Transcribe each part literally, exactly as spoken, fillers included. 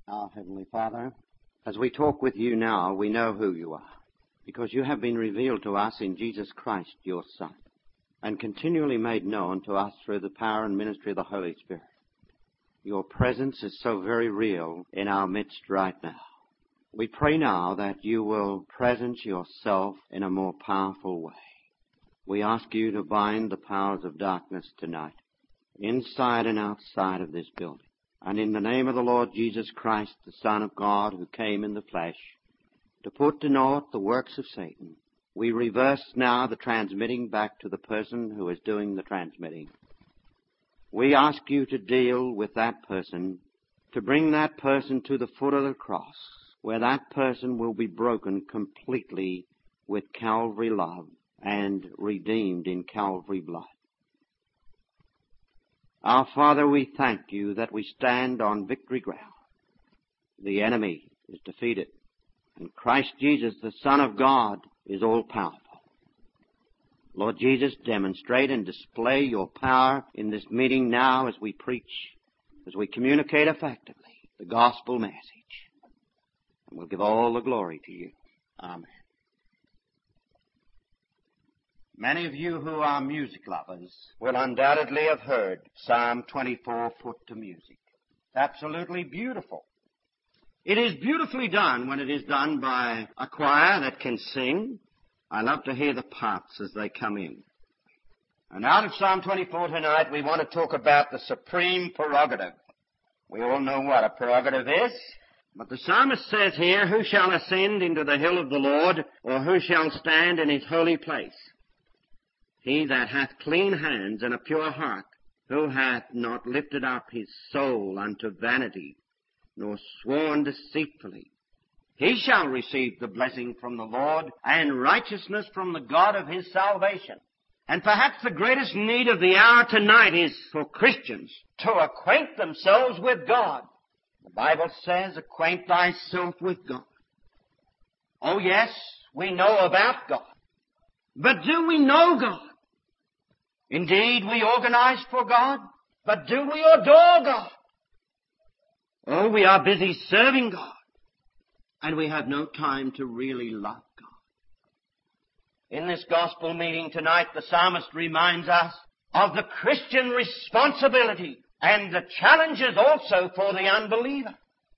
Our Heavenly Father, as we talk with you now, we know who you are, because you have been revealed to us in Jesus Christ, your Son, and continually made known to us through the power and ministry of the Holy Spirit. Your presence is so very real in our midst right now. We pray now that you will presence yourself in a more powerful way. We ask you to bind the powers of darkness tonight, inside and outside of this building. And in the name of the Lord Jesus Christ, the Son of God, who came in the flesh, to put to naught the works of Satan, we reverse now the transmitting back to the person who is doing the transmitting. We ask you to deal with that person, to bring that person to the foot of the cross, where that person will be broken completely with Calvary love and redeemed in Calvary blood. Our Father, we thank you that we stand on victory ground. The enemy is defeated, and Christ Jesus, the Son of God, is all-powerful. Lord Jesus, demonstrate and display your power in this meeting now as we preach, as we communicate effectively the gospel message. And we'll give all the glory to you. Amen. Many of you who are music lovers will undoubtedly have heard Psalm twenty-four put to music. It's absolutely beautiful. It is beautifully done when it is done by a choir that can sing. I love to hear the parts as they come in. And out of Psalm twenty-four tonight, we want to talk about the supreme prerogative. We all know what a prerogative is. But the psalmist says here, who shall ascend into the hill of the Lord, or who shall stand in his holy place? He that hath clean hands and a pure heart, who hath not lifted up his soul unto vanity, nor sworn deceitfully, he shall receive the blessing from the Lord and righteousness from the God of his salvation. And perhaps the greatest need of the hour tonight is for Christians to acquaint themselves with God. The Bible says, acquaint thyself with God. Oh yes, we know about God. But do we know God? Indeed, we organize for God, but do we adore God? Oh, we are busy serving God, and we have no time to really love God. In this gospel meeting tonight, the psalmist reminds us of the Christian responsibility and the challenges also for the unbeliever.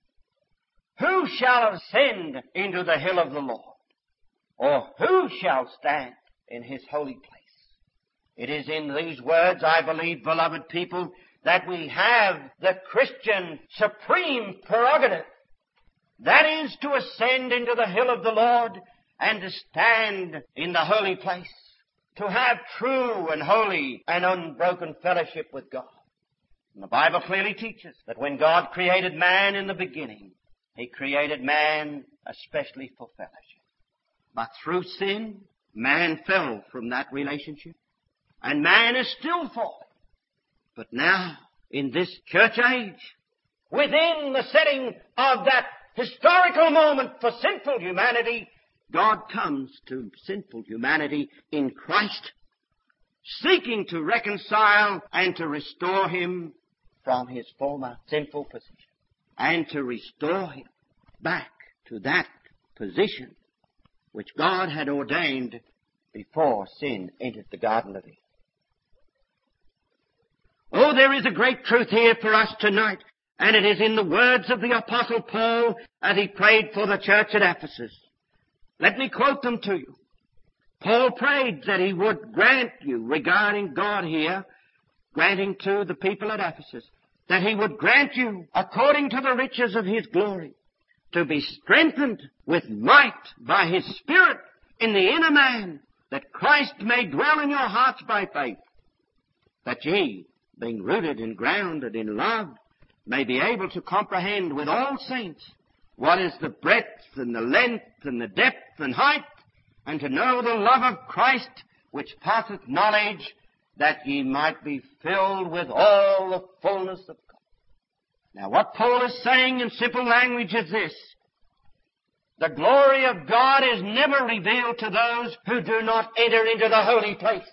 Who shall ascend into the hill of the Lord? Or who shall stand in his holy place? It is in these words, I believe, beloved people, that we have the Christian supreme prerogative. That is to ascend into the hill of the Lord and to stand in the holy place. To have true and holy and unbroken fellowship with God. And the Bible clearly teaches that when God created man in the beginning, He created man especially for fellowship. But through sin, man fell from that relationship. And man is still falling. But now, in this church age, within the setting of that historical moment for sinful humanity, God comes to sinful humanity in Christ, seeking to reconcile and to restore him from his former sinful position, and to restore him back to that position which God had ordained before sin entered the Garden of Eden. Oh, there is a great truth here for us tonight, and it is in the words of the Apostle Paul as he prayed for the church at Ephesus. Let me quote them to you. Paul prayed that he would grant you, regarding God here, granting to the people at Ephesus, that he would grant you, according to the riches of his glory, to be strengthened with might by his Spirit in the inner man, that Christ may dwell in your hearts by faith, that ye, being rooted and grounded in love, may be able to comprehend with all saints what is the breadth and the length and the depth and height, and to know the love of Christ which passeth knowledge, that ye might be filled with all the fullness of God. Now what Paul is saying in simple language is this: the glory of God is never revealed to those who do not enter into the holy place.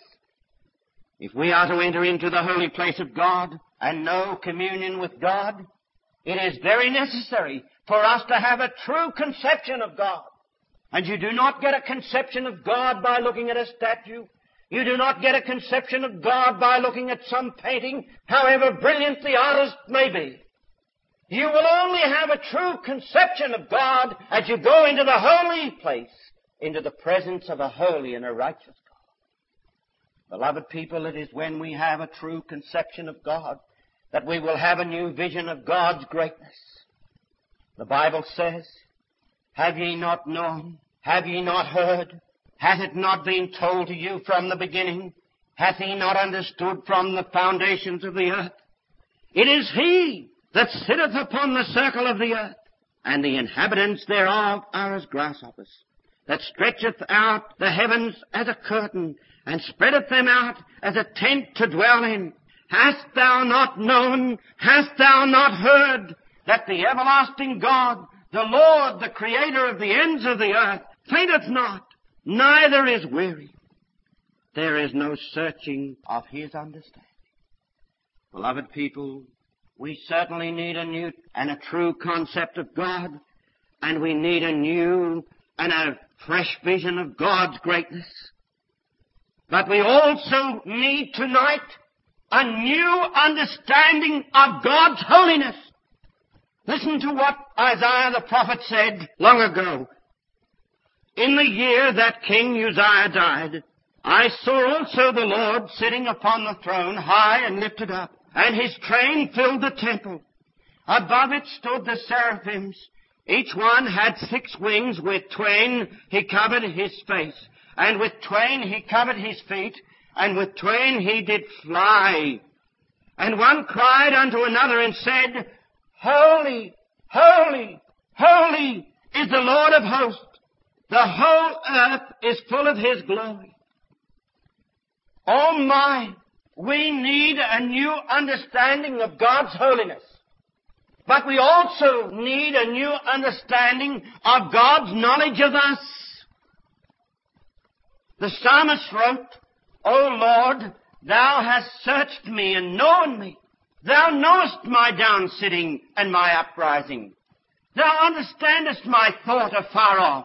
If we are to enter into the holy place of God and know communion with God, It is very necessary for us to have a true conception of God. And you do not get a conception of God by looking at a statue. You do not get a conception of God by looking at some painting, however brilliant the artist may be. You will only have a true conception of God as you go into the holy place, into the presence of a holy and a righteous God. Beloved people, it is when we have a true conception of God that we will have a new vision of God's greatness. The Bible says, have ye not known? Have ye not heard? Hath it not been told to you from the beginning? Hath he not understood from the foundations of the earth? It is he that sitteth upon the circle of the earth, and the inhabitants thereof are as grasshoppers, that stretcheth out the heavens as a curtain, and spreadeth them out as a tent to dwell in. Hast thou not known, hast thou not heard, that the everlasting God, the Lord, the Creator of the ends of the earth, fainteth not, neither is weary. There is no searching of his understanding. Beloved people, we certainly need a new and a true concept of God, and we need a new and a fresh vision of God's greatness. But we also need tonight a new understanding of God's holiness. Listen to what Isaiah the prophet said long ago. In the year that King Uzziah died, I saw also the Lord sitting upon the throne, high and lifted up, and his train filled the temple. Above it stood the seraphims. Each one had six wings. With twain he covered his face, and with twain he covered his feet, and with twain he did fly. And one cried unto another and said, Holy, holy, holy is the Lord of hosts. The whole earth is full of his glory. Oh my, we need a new understanding of God's holiness. But we also need a new understanding of God's knowledge of us. The psalmist wrote, O Lord, thou hast searched me and known me. Thou knowest my down sitting and my uprising. Thou understandest my thought afar off.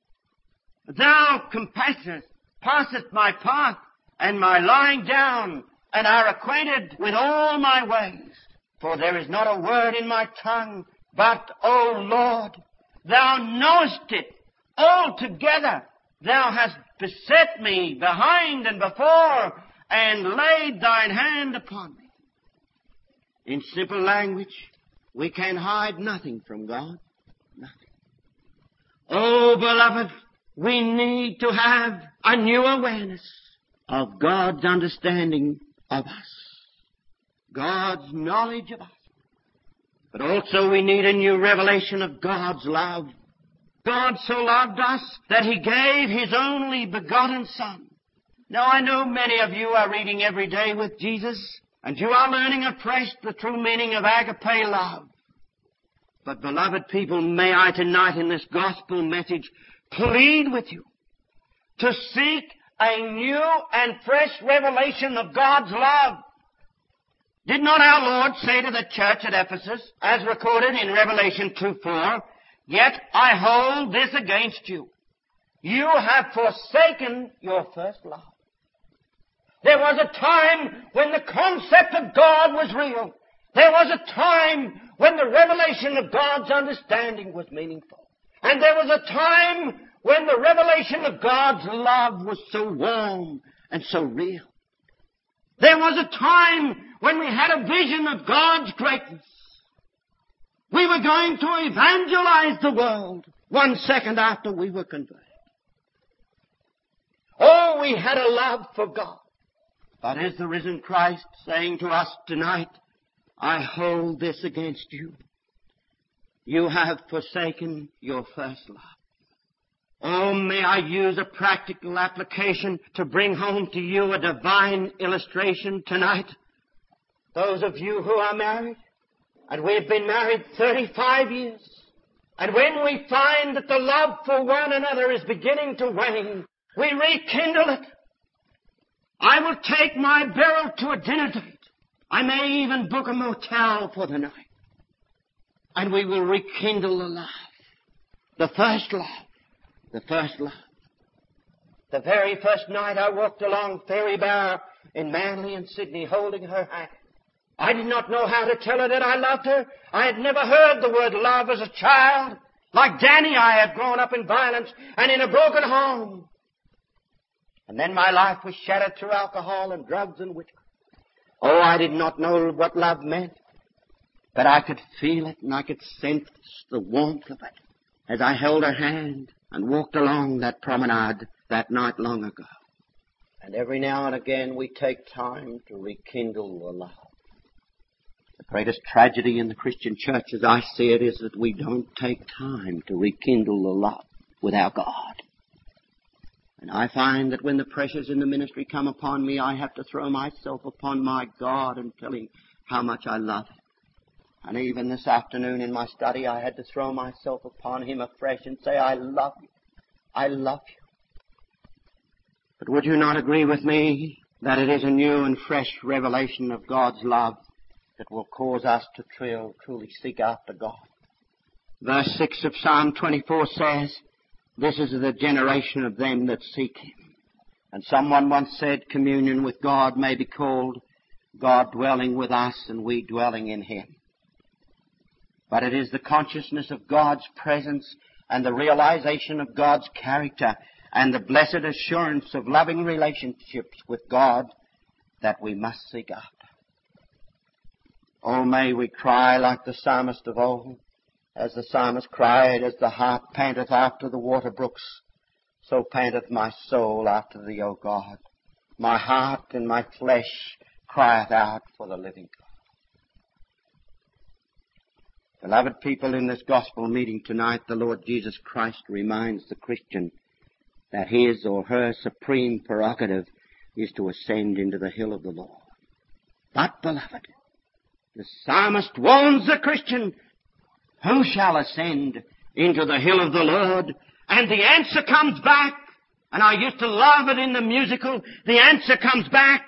Thou compassest, passest my path and my lying down, and are acquainted with all my ways. For there is not a word in my tongue, but, O Lord, thou knowest it altogether. Thou hast beset me behind and before, and laid thine hand upon me. In simple language, we can hide nothing from God. Nothing. Oh, beloved, we need to have a new awareness of God's understanding of us, God's knowledge of us. But also we need a new revelation of God's love. God so loved us that He gave His only begotten Son. Now I know many of you are reading every day with Jesus, and you are learning afresh the true meaning of agape love. But beloved people, may I tonight in this gospel message plead with you to seek a new and fresh revelation of God's love. Did not our Lord say to the church at Ephesus, as recorded in Revelation two four, Yet I hold this against you. You have forsaken your first love. There was a time when the concept of God was real. There was a time when the revelation of God's understanding was meaningful. And there was a time when the revelation of God's love was so warm and so real. There was a time when we had a vision of God's greatness. We were going to evangelize the world one second after we were converted. Oh, we had a love for God. But is the risen Christ saying to us tonight, I hold this against you. You have forsaken your first love. Oh, may I use a practical application to bring home to you a divine illustration tonight. Those of you who are married, and we've been married thirty-five years, and when we find that the love for one another is beginning to wane, we rekindle it. I will take my Beryl to a dinner date. I may even book a motel for the night. and we will rekindle the love. The first love. The first love. The very first night I walked along Ferry Bower in Manly and Sydney holding her hand. I did not know how to tell her that I loved her. I had never heard the word love as a child. Like Danny, I had grown up in violence and in a broken home. And then my life was shattered through alcohol and drugs and witchcraft. Oh, I did not know what love meant. But I could feel it and I could sense the warmth of it as I held her hand and walked along that promenade that night long ago. And every now and again we take time to rekindle the love. The greatest tragedy in the Christian church, as I see it, is that we don't take time to rekindle the love with our God. And I find that when the pressures in the ministry come upon me, I have to throw myself upon my God and tell Him how much I love Him. And even this afternoon in my study, I had to throw myself upon Him afresh and say, I love you. I love you. But would you not agree with me that it is a new and fresh revelation of God's love that will cause us to truly seek after God? Verse six of Psalm twenty-four says, this is the generation of them that seek Him. And someone once said communion with God may be called God dwelling with us and we dwelling in Him. But it is the consciousness of God's presence and the realization of God's character and the blessed assurance of loving relationships with God that we must seek after. Oh, may we cry like the psalmist of old, as the psalmist cried, as the hart panteth after the water brooks, so panteth my soul after Thee, O God. My heart and my flesh crieth out for the living God. Beloved people, in this gospel meeting tonight, the Lord Jesus Christ reminds the Christian that his or her supreme prerogative is to ascend into the hill of the Lord. But, beloved, the psalmist warns the Christian, who shall ascend into the hill of the Lord? And the answer comes back, and I used to love it in the musical, the answer comes back,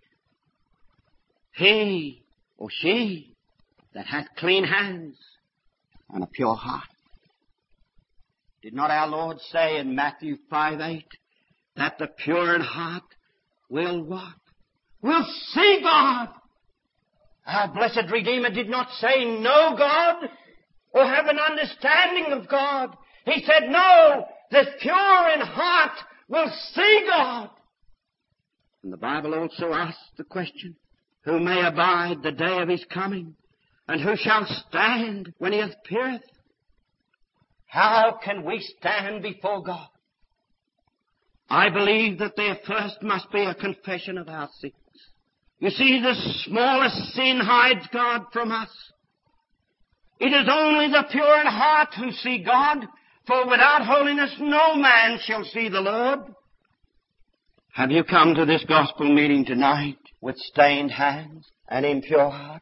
he or she that hath clean hands and a pure heart. Did not our Lord say in Matthew five eight that the pure in heart will what? Will see God. Our blessed Redeemer did not say know God or have an understanding of God. He said, no, the pure in heart will see God. And the Bible also asks the question, who may abide the day of His coming? And who shall stand when He appeareth? How can we stand before God? I believe that there first must be a confession of our sins. You see, the smallest sin hides God from us. It is only the pure in heart who see God, for without holiness no man shall see the Lord. Have you come to this gospel meeting tonight with stained hands and impure hearts?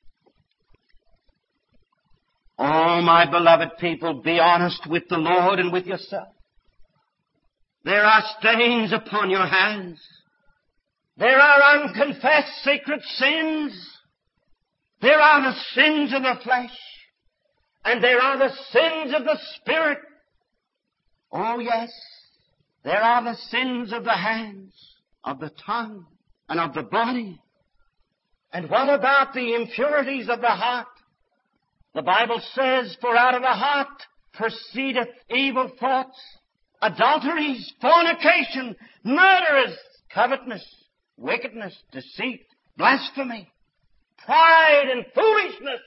Oh, my beloved people, be honest with the Lord and with yourself. There are stains upon your hands. There are unconfessed secret sins. There are the sins of the flesh. And there are the sins of the Spirit. Oh, yes. There are the sins of the hands, of the tongue, and of the body. And what about the impurities of the heart? The Bible says, for out of the heart proceedeth evil thoughts, adulteries, fornication, murderers, covetousness, wickedness, deceit, blasphemy, pride, and foolishness.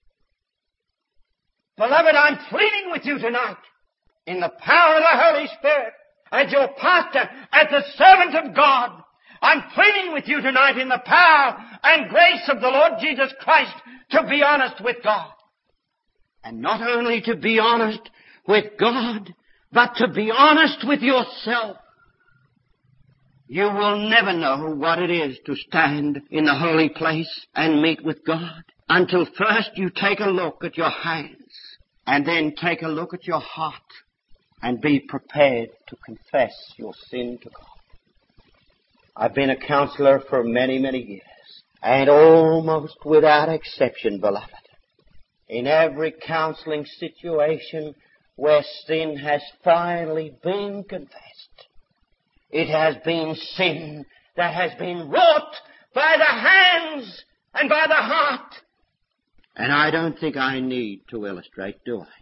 Beloved, I'm pleading with you tonight in the power of the Holy Spirit, as your pastor, as the servant of God. I'm pleading with you tonight in the power and grace of the Lord Jesus Christ to be honest with God. And not only to be honest with God, but to be honest with yourself. You will never know what it is to stand in the holy place and meet with God until first you take a look at your hands and then take a look at your heart and be prepared to confess your sin to God. I've been a counselor for many, many years, and almost without exception, beloved, in every counseling situation where sin has finally been confessed. It has been sin that has been wrought by the hands and by the heart. And I don't think I need to illustrate, do I?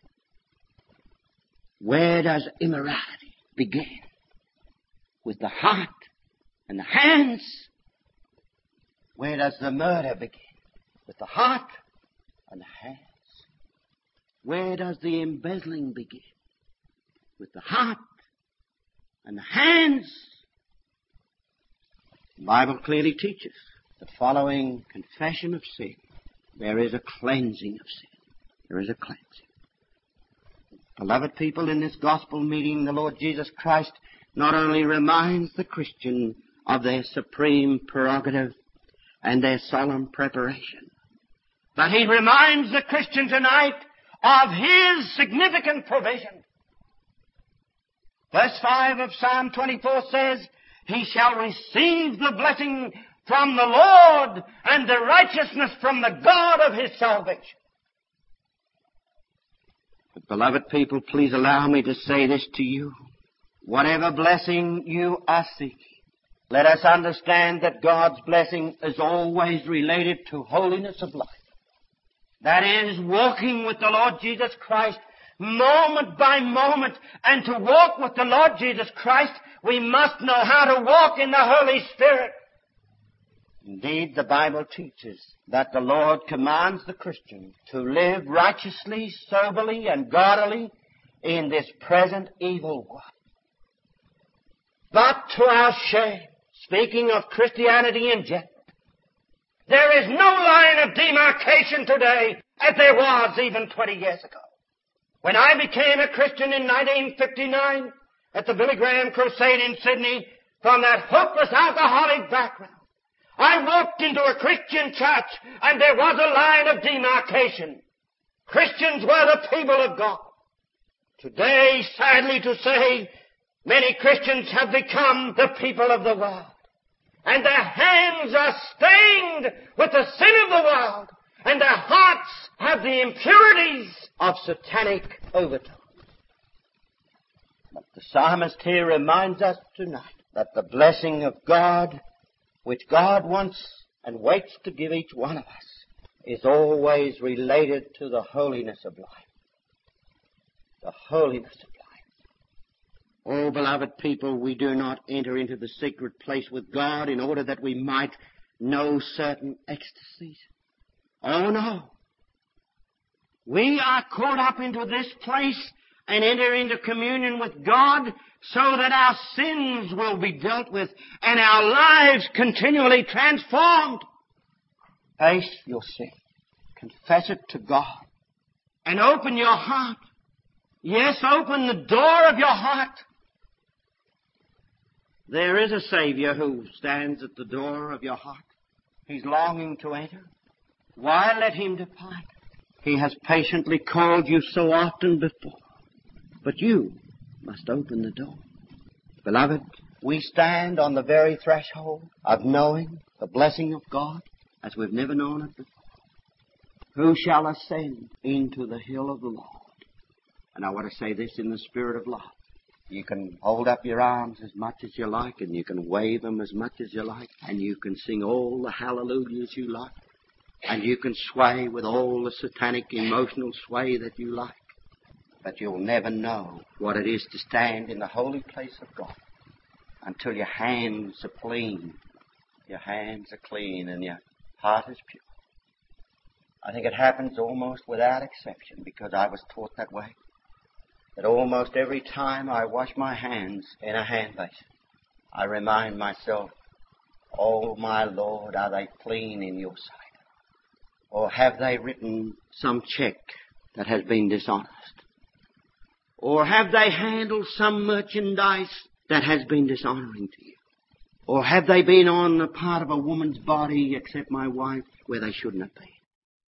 Where does immorality begin? With the heart and the hands. Where does the murder begin? With the heart and the hands. Where does the embezzling begin? With the heart and the hands. The Bible clearly teaches that following confession of sin, there is a cleansing of sin. There is a cleansing. Beloved people, in this gospel meeting, the Lord Jesus Christ not only reminds the Christian of their supreme prerogative and their solemn preparation, but He reminds the Christian tonight of His significant provision. Verse five of Psalm twenty-four says, He shall receive the blessing from the Lord and the righteousness from the God of His salvation. But, beloved people, please allow me to say this to you. Whatever blessing you are seeking, let us understand that God's blessing is always related to holiness of life. That is, walking with the Lord Jesus Christ moment by moment. And to walk with the Lord Jesus Christ, we must know how to walk in the Holy Spirit. Indeed, the Bible teaches that the Lord commands the Christian to live righteously, soberly, and godly in this present evil world. But to our shame, speaking of Christianity in general, there is no line of demarcation today as there was even twenty years ago. When I became a Christian in nineteen fifty-nine at the Billy Graham Crusade in Sydney, from that hopeless alcoholic background, I walked into a Christian church and there was a line of demarcation. Christians were the people of God. Today, sadly to say, many Christians have become the people of the world. And their hands are stained with the sin of the world. And their hearts have the impurities of satanic overtone. But the psalmist here reminds us tonight that the blessing of God, which God wants and waits to give each one of us, is always related to the holiness of life. The holiness of life. Oh, beloved people, we do not enter into the secret place with God in order that we might know certain ecstasies. Oh, no. We are caught up into this place and enter into communion with God so that our sins will be dealt with and our lives continually transformed. Face your sin. Confess it to God. And open your heart. Yes, open the door of your heart. There is a Savior who stands at the door of your heart. He's longing to enter. Why let Him depart? He has patiently called you so often before. But you must open the door. Beloved, we stand on the very threshold of knowing the blessing of God as we've never known it before. Who shall ascend into the hill of the Lord? And I want to say this in the spirit of love. You can hold up your arms as much as you like, and you can wave them as much as you like, and you can sing all the hallelujahs you like, and you can sway with all the satanic emotional sway that you like. But you'll never know what it is to stand in the holy place of God until your hands are clean. Your hands are clean and your heart is pure. I think it happens almost without exception because I was taught that way. That almost every time I wash my hands in a hand basin, I remind myself, oh, my Lord, are they clean in your sight? Or have they written some check that has been dishonest? Or have they handled some merchandise that has been dishonoring to you? Or have they been on the part of a woman's body, except my wife, where they shouldn't have been?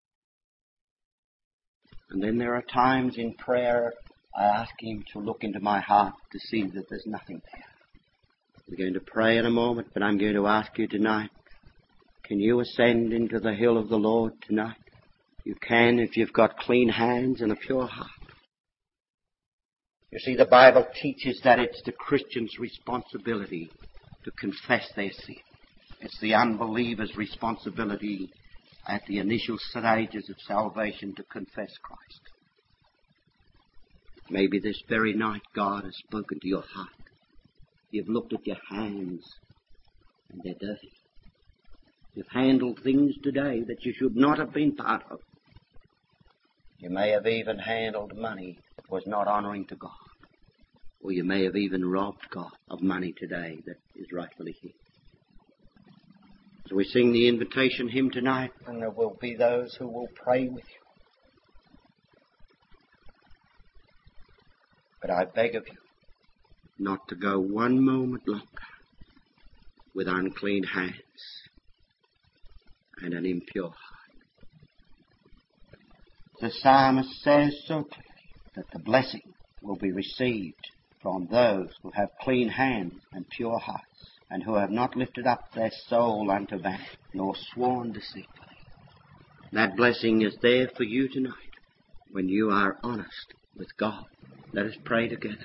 And then there are times in prayer I ask Him to look into my heart to see that there's nothing there. We're going to pray in a moment, but I'm going to ask you tonight, can you ascend into the hill of the Lord tonight? You can if you've got clean hands and a pure heart. You see, the Bible teaches that it's the Christian's responsibility to confess their sin. It's the unbeliever's responsibility at the initial stages of salvation to confess Christ. Maybe this very night God has spoken to your heart. You've looked at your hands and they're dirty. You've handled things today that you should not have been part of. You may have even handled money that was not honoring to God. Or you may have even robbed God of money today that is rightfully his. As we sing the invitation hymn tonight, and there will be those who will pray with you. But I beg of you not to go one moment longer with unclean hands and an impure heart. The psalmist says so clearly that the blessing will be received from those who have clean hands and pure hearts, and who have not lifted up their soul unto vanity, nor sworn deceitfully. That blessing is there for you tonight when you are honest with God. Let us pray together.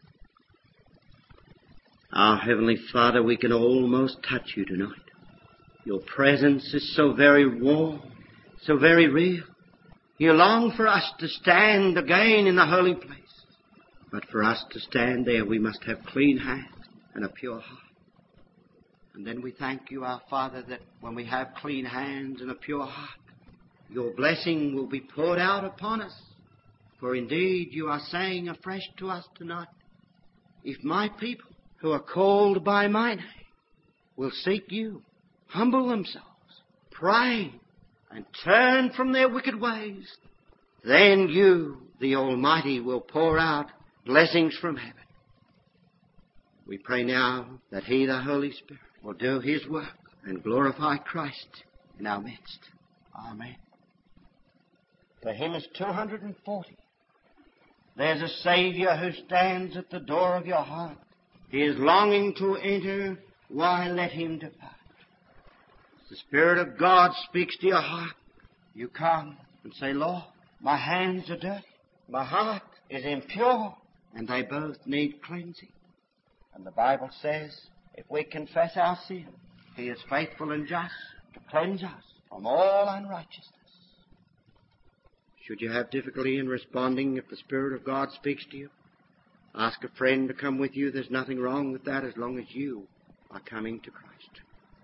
Our Heavenly Father, we can almost touch you tonight. Your presence is so very warm, so very real. You long for us to stand again in the holy place. But for us to stand there, we must have clean hands and a pure heart. And then we thank you, our Father, that when we have clean hands and a pure heart, your blessing will be poured out upon us. For indeed, you are saying afresh to us tonight, if my people who are called by my name will seek you, humble themselves, pray, and turn from their wicked ways, then you, the Almighty, will pour out blessings from heaven. We pray now that He, the Holy Spirit, will do His work and glorify Christ in our midst. Amen. The hymn is two hundred forty. There's a Saviour who stands at the door of your heart. He is longing to enter. Why let Him depart? The Spirit of God speaks to your heart. You come and say, Lord, my hands are dirty. My heart is impure. And they both need cleansing. And the Bible says, if we confess our sin, He is faithful and just to cleanse us from all unrighteousness. Should you have difficulty in responding if the Spirit of God speaks to you, ask a friend to come with you. There's nothing wrong with that as long as you are coming to Christ.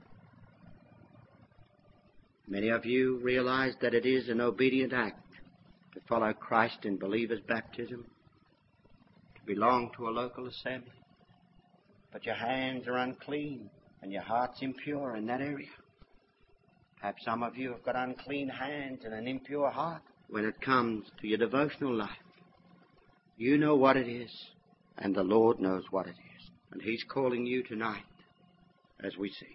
Many of you realize that it is an obedient act to follow Christ in believer's baptism, to belong to a local assembly. But your hands are unclean and your heart's impure in that area. Perhaps some of you have got unclean hands and an impure heart. When it comes to your devotional life, you know what it is, and the Lord knows what it is. And He's calling you tonight as we sing.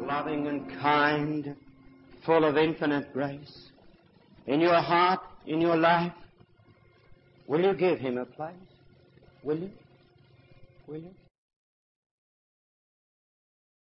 loving and kind, full of infinite grace? In your heart, in your life, will you give him a place? Will you? Will you?